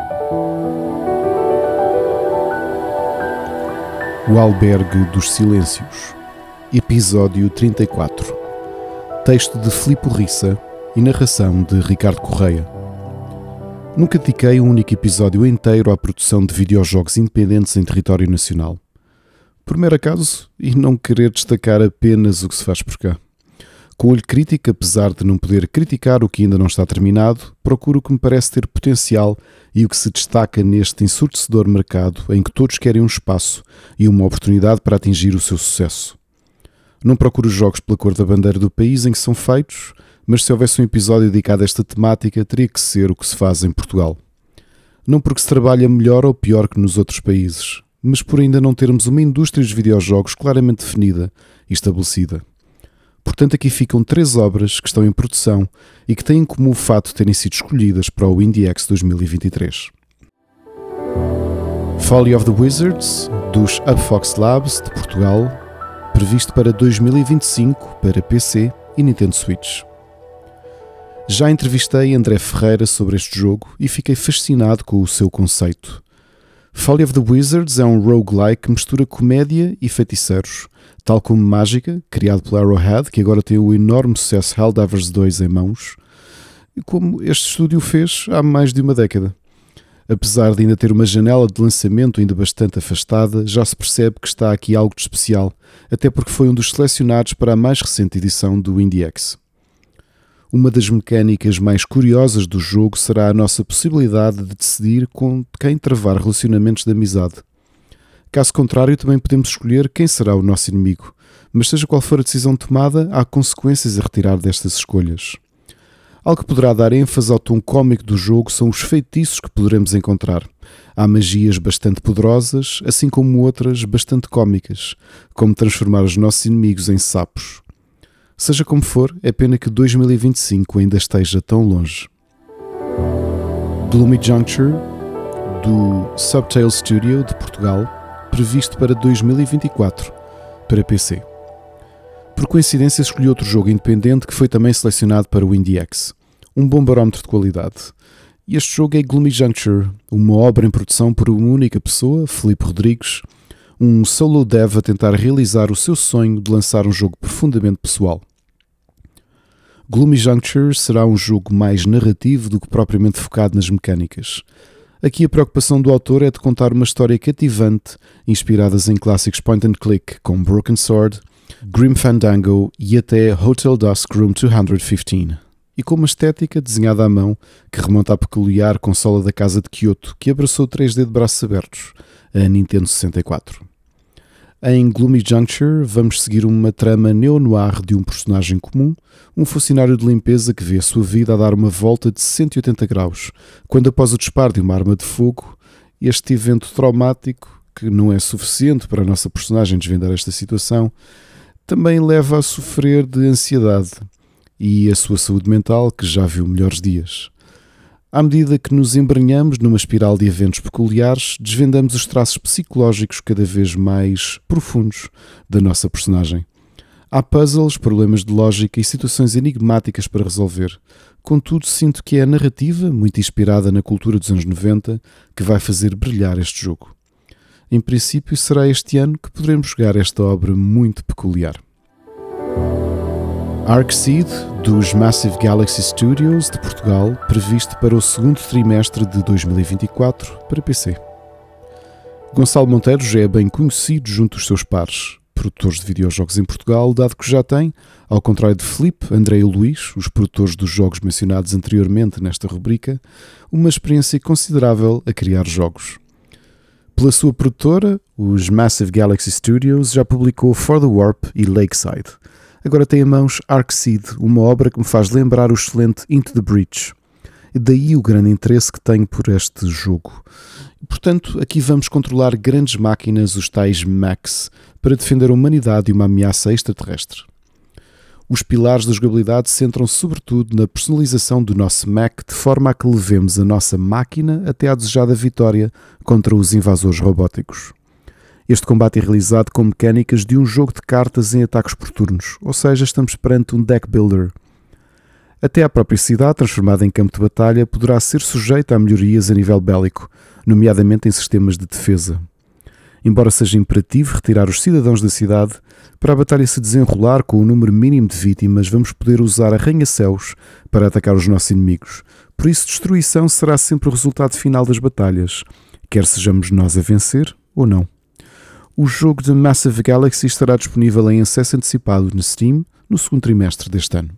O Albergue dos Silêncios, Episódio 34. Texto de Filipe Rissa e narração de Ricardo Correia. Nunca dediquei um único episódio inteiro à produção de videojogos independentes em território nacional. Por mero acaso, e não querer destacar apenas o que se faz por cá. Com olho crítico, apesar de não poder criticar o que ainda não está terminado, procuro o que me parece ter potencial e o que se destaca neste ensurdecedor mercado em que todos querem um espaço e uma oportunidade para atingir o seu sucesso. Não procuro jogos pela cor da bandeira do país em que são feitos, mas se houvesse um episódio dedicado a esta temática, teria que ser o que se faz em Portugal. Não porque se trabalha melhor ou pior que nos outros países, mas por ainda não termos uma indústria dos videojogos claramente definida e estabelecida. Portanto, aqui ficam 3 obras que estão em produção e que têm como o fato de terem sido escolhidas para o IndieX 2023. Folly of the Wizards, dos Upfox Labs, de Portugal, previsto para 2025 para PC e Nintendo Switch. Já entrevistei André Ferreira sobre este jogo e fiquei fascinado com o seu conceito. Folly of the Wizards é um roguelike que mistura comédia e feiticeiros, tal como Mágica, criado pela Arrowhead, que agora tem o enorme sucesso Helldivers 2 em mãos, e como este estúdio fez há mais de uma década. Apesar de ainda ter uma janela de lançamento ainda bastante afastada, já se percebe que está aqui algo de especial, até porque foi um dos selecionados para a mais recente edição do IndieX. Uma das mecânicas mais curiosas do jogo será a nossa possibilidade de decidir com quem travar relacionamentos de amizade. Caso contrário, também podemos escolher quem será o nosso inimigo, mas seja qual for a decisão tomada, há consequências a retirar destas escolhas. Algo que poderá dar ênfase ao tom cómico do jogo são os feitiços que poderemos encontrar. Há magias bastante poderosas, assim como outras bastante cómicas, como transformar os nossos inimigos em sapos. Seja como for, é pena que 2025 ainda esteja tão longe. Gloomy Juncture, do Subtale Studio, de Portugal, previsto para 2024, para PC. Por coincidência escolhi outro jogo independente que foi também selecionado para o IndieX. Um bom barómetro de qualidade. E este jogo é Gloomy Juncture, uma obra em produção por uma única pessoa, Filipe Rodrigues, um solo dev a tentar realizar o seu sonho de lançar um jogo profundamente pessoal. Gloomy Juncture será um jogo mais narrativo do que propriamente focado nas mecânicas. Aqui a preocupação do autor é de contar uma história cativante, inspiradas em clássicos point and click como Broken Sword, Grim Fandango e até Hotel Dusk Room 215, e com uma estética desenhada à mão que remonta à peculiar consola da casa de Kyoto que abraçou o 3D de braços abertos, a Nintendo 64. Em Gloomy Juncture vamos seguir uma trama neo-noir de um personagem comum, um funcionário de limpeza que vê a sua vida a dar uma volta de 180 graus, quando após o disparo de uma arma de fogo, este evento traumático, que não é suficiente para a nossa personagem desvendar esta situação, também leva a sofrer de ansiedade e a sua saúde mental, que já viu melhores dias. À medida que nos embrenhamos numa espiral de eventos peculiares, desvendamos os traços psicológicos cada vez mais profundos da nossa personagem. Há puzzles, problemas de lógica e situações enigmáticas para resolver. Contudo, sinto que é a narrativa, muito inspirada na cultura dos anos 90, que vai fazer brilhar este jogo. Em princípio, será este ano que poderemos jogar esta obra muito peculiar. Arkseed, dos Massive Galaxy Studios, de Portugal, previsto para o segundo trimestre de 2024, para PC. Gonçalo Monteiro já é bem conhecido junto dos seus pares, produtores de videojogos em Portugal, dado que já tem, ao contrário de Filipe, André e Luís, os produtores dos jogos mencionados anteriormente nesta rubrica, uma experiência considerável a criar jogos. Pela sua produtora, os Massive Galaxy Studios já publicou For the Warp e Lakeside. Agora tem em mãos Arkseed, uma obra que me faz lembrar o excelente Into the Breach. E daí o grande interesse que tenho por este jogo. E, portanto, aqui vamos controlar grandes máquinas, os tais mechs, para defender a humanidade de uma ameaça extraterrestre. Os pilares da jogabilidade centram-se sobretudo na personalização do nosso mech, de forma a que levemos a nossa máquina até à desejada vitória contra os invasores robóticos. Este combate é realizado com mecânicas de um jogo de cartas em ataques por turnos, ou seja, estamos perante um deck builder. Até a própria cidade, transformada em campo de batalha, poderá ser sujeita a melhorias a nível bélico, nomeadamente em sistemas de defesa. Embora seja imperativo retirar os cidadãos da cidade, para a batalha se desenrolar com o número mínimo de vítimas, vamos poder usar arranha-céus para atacar os nossos inimigos. Por isso, destruição será sempre o resultado final das batalhas, quer sejamos nós a vencer ou não. O jogo de Massive Galaxy estará disponível em acesso antecipado no Steam no segundo trimestre deste ano.